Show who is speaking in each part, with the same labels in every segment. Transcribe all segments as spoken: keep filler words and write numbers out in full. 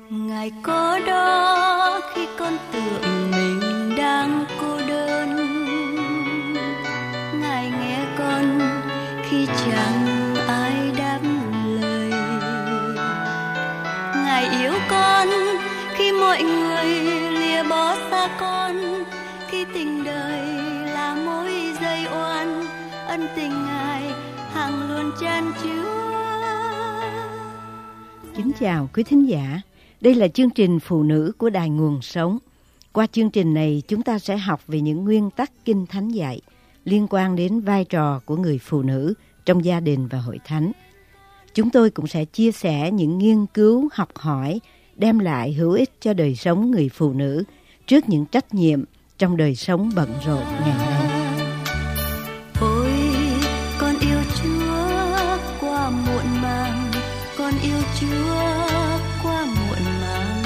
Speaker 1: Ngài có đó khi con tưởng mình đang cô đơn, Ngài nghe con khi chẳng ai đáp lời, Ngài yêu con khi mọi người lìa bỏ xa con, khi tình đời là mối dây oan, ân tình Ngài hằng luôn chan chứa.
Speaker 2: Kính chào quý thính giả, đây là chương trình Phụ nữ của Đài Nguồn Sống. Qua chương trình này chúng ta sẽ học về những nguyên tắc Kinh Thánh dạy liên quan đến vai trò của người phụ nữ trong gia đình và hội thánh. Chúng tôi cũng sẽ chia sẻ những nghiên cứu học hỏi đem lại hữu ích cho đời sống người phụ nữ trước những trách nhiệm trong đời sống bận rộn ngày nay.
Speaker 1: Ôi, con yêu Chúa qua muộn màng, con yêu Chúa qua muộn màng.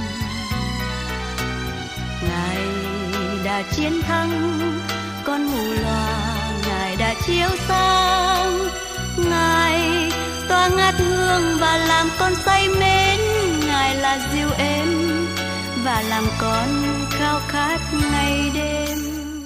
Speaker 1: Ngài đã chiến thắng con mù loà, Ngài đã chiếu sáng, Ngài tỏa ngát hương và làm con say mến, Ngài là dịu êm và làm con khao khát ngày đêm.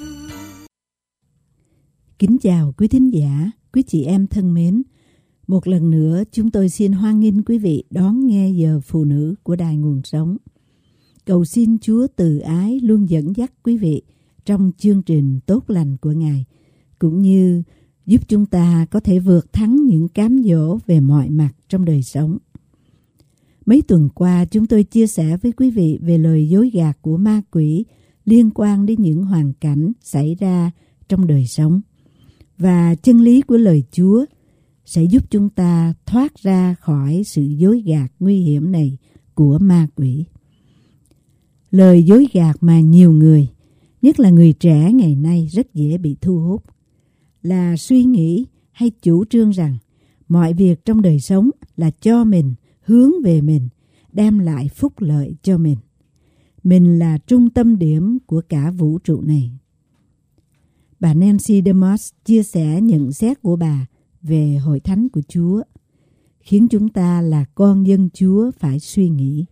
Speaker 2: Kính chào quý thính giả, quý chị em thân mến. Một lần nữa chúng tôi xin hoan nghênh quý vị đón nghe giờ Phụ nữ của Đài Nguồn Sống. Cầu xin Chúa từ ái luôn dẫn dắt quý vị trong chương trình tốt lành của Ngài, cũng như giúp chúng ta có thể vượt thắng những cám dỗ về mọi mặt trong đời sống. Mấy tuần qua chúng tôi chia sẻ với quý vị về lời dối gạt của ma quỷ liên quan đến những hoàn cảnh xảy ra trong đời sống. Và chân lý của lời Chúa sẽ giúp chúng ta thoát ra khỏi sự dối gạt nguy hiểm này của ma quỷ. Lời dối gạt mà nhiều người, nhất là người trẻ ngày nay rất dễ bị thu hút, là suy nghĩ hay chủ trương rằng mọi việc trong đời sống là cho mình, hướng về mình, đem lại phúc lợi cho mình. Mình là trung tâm điểm của cả vũ trụ này. Bà Nancy DeMoss chia sẻ nhận xét của bà về hội thánh của Chúa, khiến chúng ta là con dân Chúa phải suy nghĩ.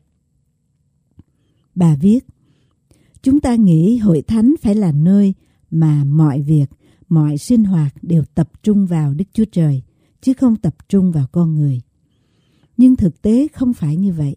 Speaker 2: Bà viết, chúng ta nghĩ hội thánh phải là nơi mà mọi việc, mọi sinh hoạt đều tập trung vào Đức Chúa Trời, chứ không tập trung vào con người. Nhưng thực tế không phải như vậy.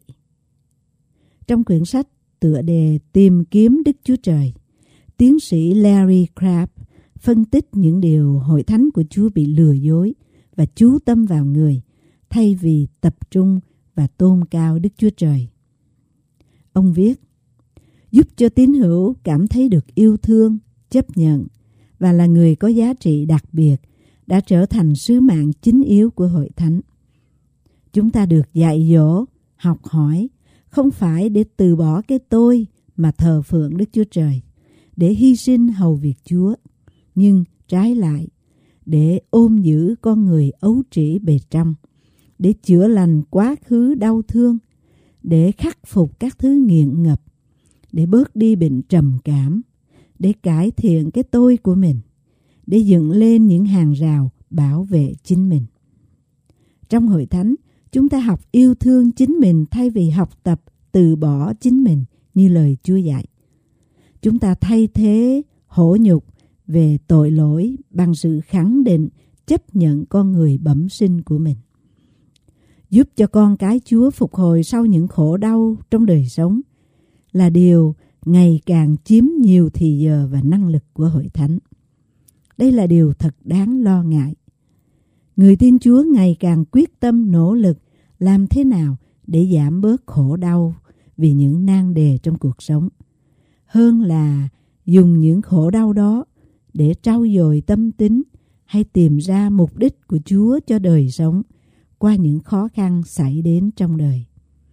Speaker 2: Trong quyển sách tựa đề Tìm kiếm Đức Chúa Trời, tiến sĩ Larry Crabb phân tích những điều hội thánh của Chúa bị lừa dối và chú tâm vào người thay vì tập trung và tôn cao Đức Chúa Trời. Ông viết, giúp cho tín hữu cảm thấy được yêu thương, chấp nhận và là người có giá trị đặc biệt đã trở thành sứ mạng chính yếu của hội thánh. Chúng ta được dạy dỗ, học hỏi, không phải để từ bỏ cái tôi mà thờ phượng Đức Chúa Trời, để hy sinh hầu việc Chúa, nhưng trái lại, để ôm giữ con người ấu trĩ bề trong, để chữa lành quá khứ đau thương, để khắc phục các thứ nghiện ngập, để bớt đi bệnh trầm cảm, để cải thiện cái tôi của mình, để dựng lên những hàng rào bảo vệ chính mình. Trong hội thánh, chúng ta học yêu thương chính mình thay vì học tập từ bỏ chính mình như lời Chúa dạy. Chúng ta thay thế hổ nhục về tội lỗi bằng sự khẳng định, chấp nhận con người bẩm sinh của mình. Giúp cho con cái Chúa phục hồi sau những khổ đau trong đời sống là điều ngày càng chiếm nhiều thì giờ và năng lực của hội thánh. Đây là điều thật đáng lo ngại. Người tin Chúa ngày càng quyết tâm nỗ lực làm thế nào để giảm bớt khổ đau vì những nan đề trong cuộc sống, hơn là dùng những khổ đau đó để trau dồi tâm tính hay tìm ra mục đích của Chúa cho đời sống qua những khó khăn xảy đến trong đời.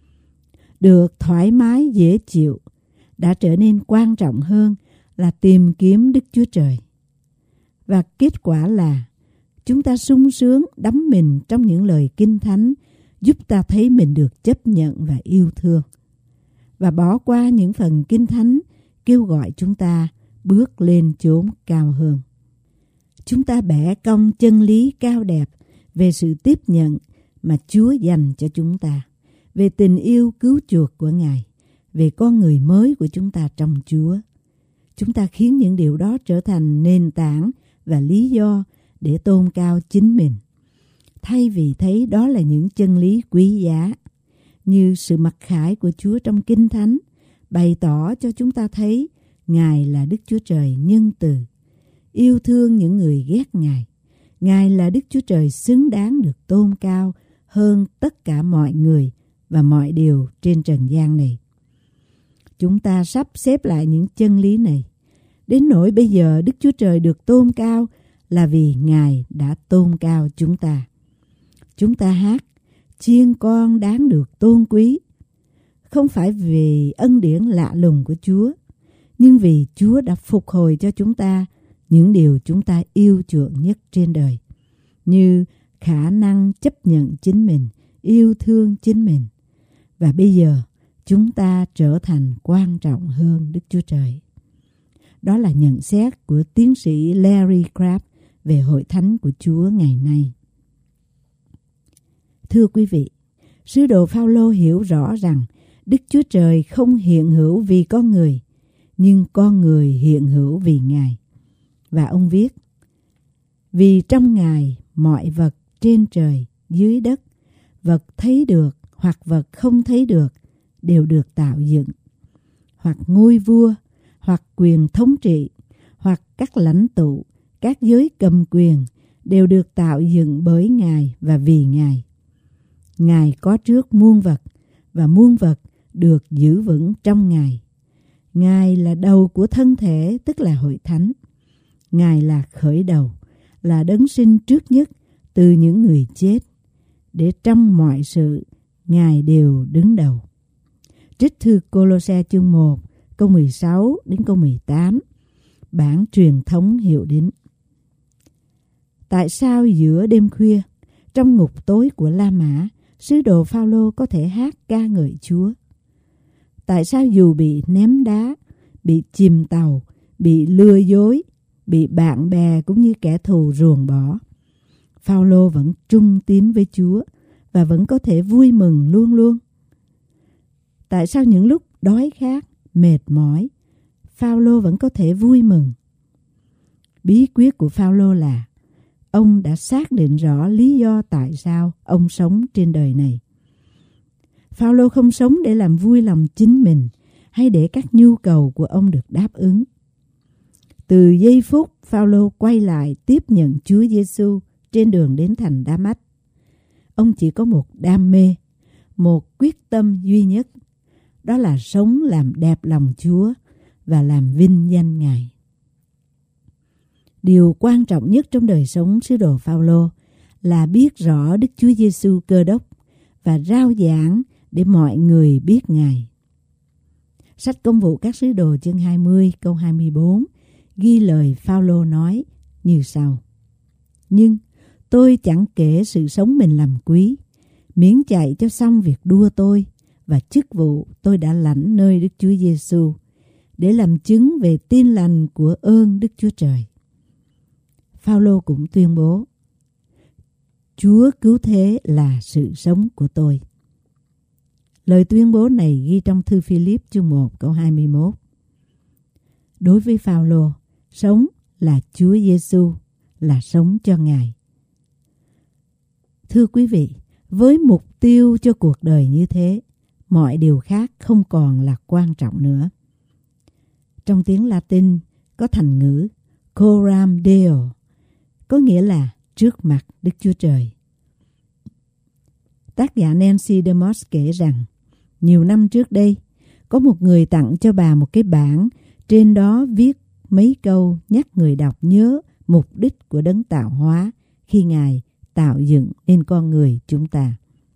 Speaker 2: Được thoải mái dễ chịu đã trở nên quan trọng hơn là tìm kiếm Đức Chúa Trời. Và kết quả là chúng ta sung sướng đắm mình trong những lời Kinh Thánh giúp ta thấy mình được chấp nhận và yêu thương, và bỏ qua những phần Kinh Thánh kêu gọi chúng ta bước lên chốn cao hơn. Chúng ta bẻ cong chân lý cao đẹp về sự tiếp nhận mà Chúa dành cho chúng ta, về tình yêu cứu chuộc của Ngài, về con người mới của chúng ta trong Chúa. Chúng ta khiến những điều đó trở thành nền tảng và lý do để tôn cao chính mình, thay vì thấy đó là những chân lý quý giá, như sự mặc khải của Chúa trong Kinh Thánh bày tỏ cho chúng ta thấy Ngài là Đức Chúa Trời nhân từ, yêu thương những người ghét Ngài. Ngài là Đức Chúa Trời xứng đáng được tôn cao hơn tất cả mọi người và mọi điều trên trần gian này. Chúng ta sắp xếp lại những chân lý này. Đến nỗi bây giờ Đức Chúa Trời được tôn cao là vì Ngài đã tôn cao chúng ta. Chúng ta hát, chiên con đáng được tôn quý, không phải vì ân điển lạ lùng của Chúa, nhưng vì Chúa đã phục hồi cho chúng ta những điều chúng ta yêu chuộng nhất trên đời, như khả năng chấp nhận chính mình, yêu thương chính mình. Và bây giờ chúng ta trở thành quan trọng hơn Đức Chúa Trời. Đó là nhận xét của tiến sĩ Larry Crabb về hội thánh của Chúa ngày nay. Thưa quý vị, sứ đồ Phao-lô hiểu rõ rằng Đức Chúa Trời không hiện hữu vì con người, nhưng con người hiện hữu vì Ngài. Và ông viết, vì trong Ngài mọi vật trên trời, dưới đất, vật thấy được hoặc vật không thấy được đều được tạo dựng, hoặc ngôi vua, hoặc quyền thống trị, hoặc các lãnh tụ, các giới cầm quyền đều được tạo dựng bởi Ngài và vì Ngài. Ngài có trước muôn vật, và muôn vật được giữ vững trong Ngài. Ngài là đầu của thân thể, tức là hội thánh. Ngài là khởi đầu, là đấng sinh trước nhất từ những người chết, để trong mọi sự Ngài đều đứng đầu. Trích thư Cô-lô-se chương một, câu mười sáu đến câu mười tám, bản truyền thống hiệu đính. Tại sao giữa đêm khuya, trong ngục tối của La Mã, sứ đồ Phao-lô có thể hát ca ngợi Chúa? Tại sao dù bị ném đá, bị chìm tàu, bị lừa dối, bị bạn bè cũng như kẻ thù ruồng bỏ, Phao-lô vẫn trung tín với Chúa và vẫn có thể vui mừng luôn luôn? Tại sao những lúc đói khát, mệt mỏi, Phao-lô vẫn có thể vui mừng? Bí quyết của Phao-lô là ông đã xác định rõ lý do tại sao ông sống trên đời này. Phao-lô không sống để làm vui lòng chính mình hay để các nhu cầu của ông được đáp ứng. Từ giây phút Phao-lô quay lại tiếp nhận Chúa Giêsu trên đường đến thành Đa-mách, ông chỉ có một đam mê, một quyết tâm duy nhất, đó là sống làm đẹp lòng Chúa và làm vinh danh Ngài. Điều quan trọng nhất trong đời sống sứ đồ Phao-lô là biết rõ Đức Chúa Giêsu Cơ Đốc và rao giảng để mọi người biết Ngài. Sách Công vụ các sứ đồ chương hai mươi câu hai mươi bốn ghi lời Phao-lô nói như sau: Nhưng tôi chẳng kể sự sống mình làm quý, miễn chạy cho xong việc đua tôi và chức vụ tôi đã lãnh nơi Đức Chúa Giêsu, để làm chứng về tin lành của ơn Đức Chúa Trời. Phao-lô cũng tuyên bố: Chúa cứu thế là sự sống của tôi. Lời tuyên bố này ghi trong thư Phi-líp chương một câu hai mươi mốt. Đối với Phao-lô, sống là Chúa Giêsu, là sống cho Ngài. Thưa quý vị, với mục tiêu cho cuộc đời như thế, mọi điều khác không còn là quan trọng nữa. Trong tiếng Latin có thành ngữ coram Deo, có nghĩa là trước mặt Đức Chúa Trời. Tác giả Nancy DeMoss kể rằng, nhiều năm trước đây, có một người tặng cho bà một cái bảng, trên đó viết mấy câu nhắc người đọc nhớ mục đích của đấng tạo hóa khi Ngài tạo dựng nên con người chúng ta.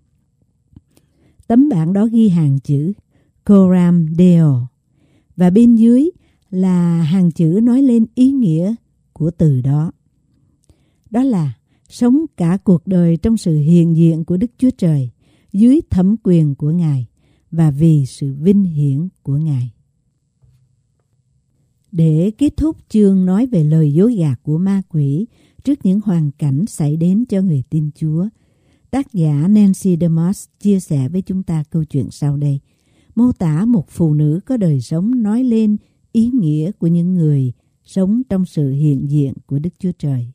Speaker 2: Tấm bảng đó ghi hàng chữ coram Deo, và bên dưới là hàng chữ nói lên ý nghĩa của từ đó. Đó là sống cả cuộc đời trong sự hiện diện của Đức Chúa Trời, dưới thẩm quyền của Ngài và vì sự vinh hiển của Ngài. Để kết thúc chương nói về lời dối gạt của ma quỷ trước những hoàn cảnh xảy đến cho người tin Chúa, Tác giả Nancy DeMoss chia sẻ với chúng ta câu chuyện sau đây, mô tả một phụ nữ có đời sống nói lên ý nghĩa của những người sống trong sự hiện diện của Đức Chúa Trời.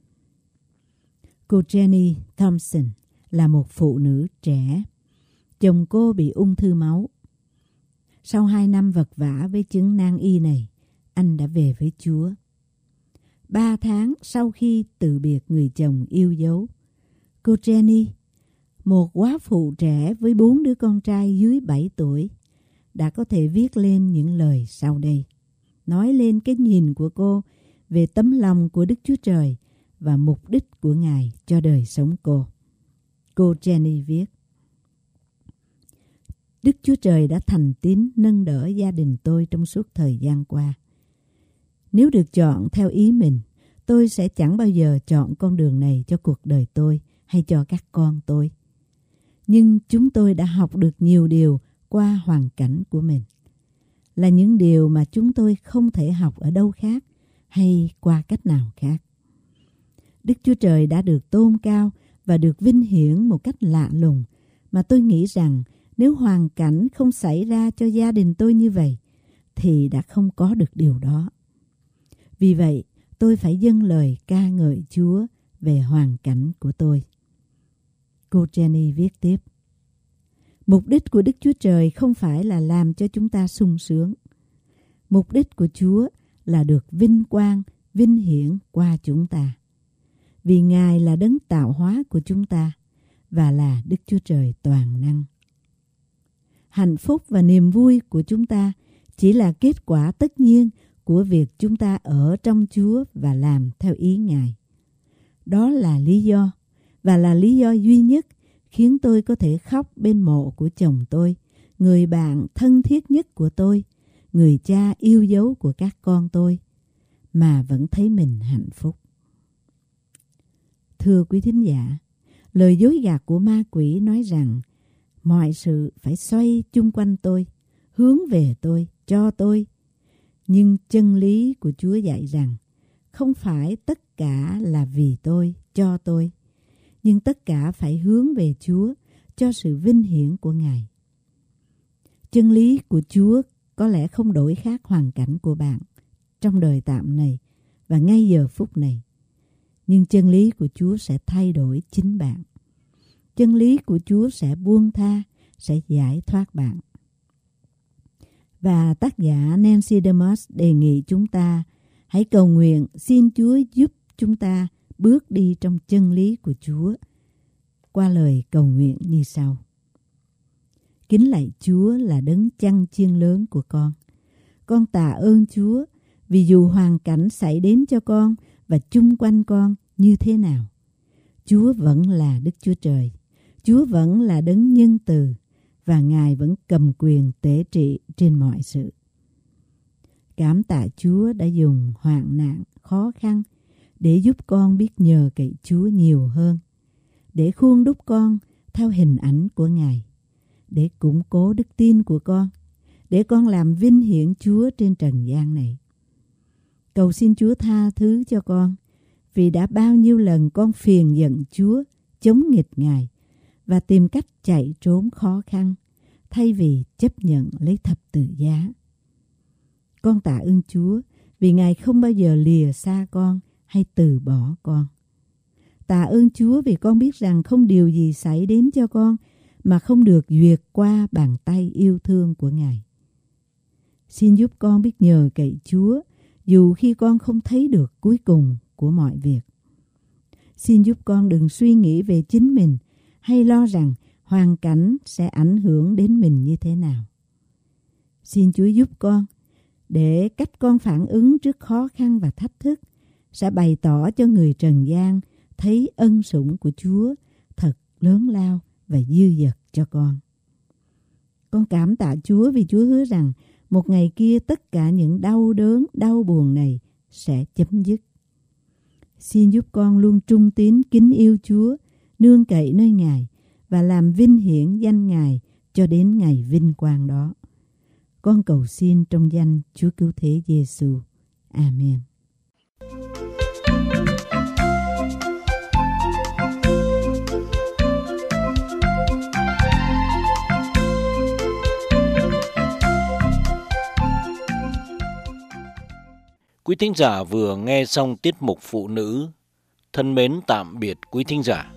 Speaker 2: Cô Jenny Thompson là một phụ nữ trẻ. Chồng cô bị ung thư máu. Sau hai năm vật vã với chứng nan y này, anh đã về với Chúa. Ba tháng sau khi từ biệt người chồng yêu dấu, cô Jenny, một góa phụ trẻ với bốn đứa con trai dưới bảy tuổi, đã có thể viết lên những lời sau đây, nói lên cái nhìn của cô về tấm lòng của Đức Chúa Trời và mục đích của Ngài cho đời sống cô. Cô Jenny viết: Đức Chúa Trời đã thành tín nâng đỡ gia đình tôi trong suốt thời gian qua. Nếu được chọn theo ý mình, tôi sẽ chẳng bao giờ chọn con đường này cho cuộc đời tôi hay cho các con tôi. Nhưng chúng tôi đã học được nhiều điều qua hoàn cảnh của mình, là những điều mà chúng tôi không thể học ở đâu khác hay qua cách nào khác. Đức Chúa Trời đã được tôn cao và được vinh hiển một cách lạ lùng mà tôi nghĩ rằng nếu hoàn cảnh không xảy ra cho gia đình tôi như vậy thì đã không có được điều đó. Vì vậy, tôi phải dâng lời ca ngợi Chúa về hoàn cảnh của tôi. Cô Jenny viết tiếp: Mục đích của Đức Chúa Trời không phải là làm cho chúng ta sung sướng. Mục đích của Chúa là được vinh quang, vinh hiển qua chúng ta. Vì Ngài là đấng tạo hóa của chúng ta và là Đức Chúa Trời toàn năng. Hạnh phúc và niềm vui của chúng ta chỉ là kết quả tất nhiên của việc chúng ta ở trong Chúa và làm theo ý Ngài. Đó là lý do và là lý do duy nhất khiến tôi có thể khóc bên mộ của chồng tôi, người bạn thân thiết nhất của tôi, người cha yêu dấu của các con tôi, mà vẫn thấy mình hạnh phúc. Thưa quý thính giả, lời dối gạt của ma quỷ nói rằng mọi sự phải xoay chung quanh tôi, hướng về tôi, cho tôi. Nhưng chân lý của Chúa dạy rằng không phải tất cả là vì tôi, cho tôi, nhưng tất cả phải hướng về Chúa cho sự vinh hiển của Ngài. Chân lý của Chúa có lẽ không đổi khác hoàn cảnh của bạn trong đời tạm này và ngay giờ phút này. Nhưng chân lý của Chúa sẽ thay đổi chính bạn. Chân lý của Chúa sẽ buông tha, sẽ giải thoát bạn. Và tác giả Nancy DeMoss đề nghị chúng ta hãy cầu nguyện xin Chúa giúp chúng ta bước đi trong chân lý của Chúa qua lời cầu nguyện như sau. Kính lạy Chúa là đấng chăn chiên lớn của con. Con tạ ơn Chúa vì dù hoàn cảnh xảy đến cho con và chung quanh con như thế nào, Chúa vẫn là Đức Chúa Trời. Chúa vẫn là đấng nhân từ và Ngài vẫn cầm quyền tể trị trên mọi sự. Cảm tạ Chúa đã dùng hoạn nạn, khó khăn để giúp con biết nhờ cậy Chúa nhiều hơn, để khuôn đúc con theo hình ảnh của Ngài, để củng cố đức tin của con, để con làm vinh hiển Chúa trên trần gian này. Cầu xin Chúa tha thứ cho con, vì đã bao nhiêu lần con phiền giận Chúa, chống nghịch Ngài và tìm cách chạy trốn khó khăn, thay vì chấp nhận lấy thập tự giá. Con tạ ơn Chúa vì Ngài không bao giờ lìa xa con hay từ bỏ con. Tạ ơn Chúa vì con biết rằng không điều gì xảy đến cho con mà không được duyệt qua bàn tay yêu thương của Ngài. Xin giúp con biết nhờ cậy Chúa dù khi con không thấy được cuối cùng của mọi việc. Xin giúp con đừng suy nghĩ về chính mình hay lo rằng hoàn cảnh sẽ ảnh hưởng đến mình như thế nào. Xin Chúa giúp con để cách con phản ứng trước khó khăn và thách thức sẽ bày tỏ cho người trần gian thấy ân sủng của Chúa thật lớn lao và dư dật cho con. Con cảm tạ Chúa vì Chúa hứa rằng một ngày kia tất cả những đau đớn, đau buồn này sẽ chấm dứt. Xin giúp con luôn trung tín kính yêu Chúa, nương cậy nơi Ngài và làm vinh hiển danh Ngài cho đến ngày vinh quang đó. Con cầu xin trong danh Chúa Cứu Thế Giêsu. Amen.
Speaker 3: Quý thính giả vừa nghe xong tiết mục Phụ nữ. Thân mến tạm biệt quý thính giả.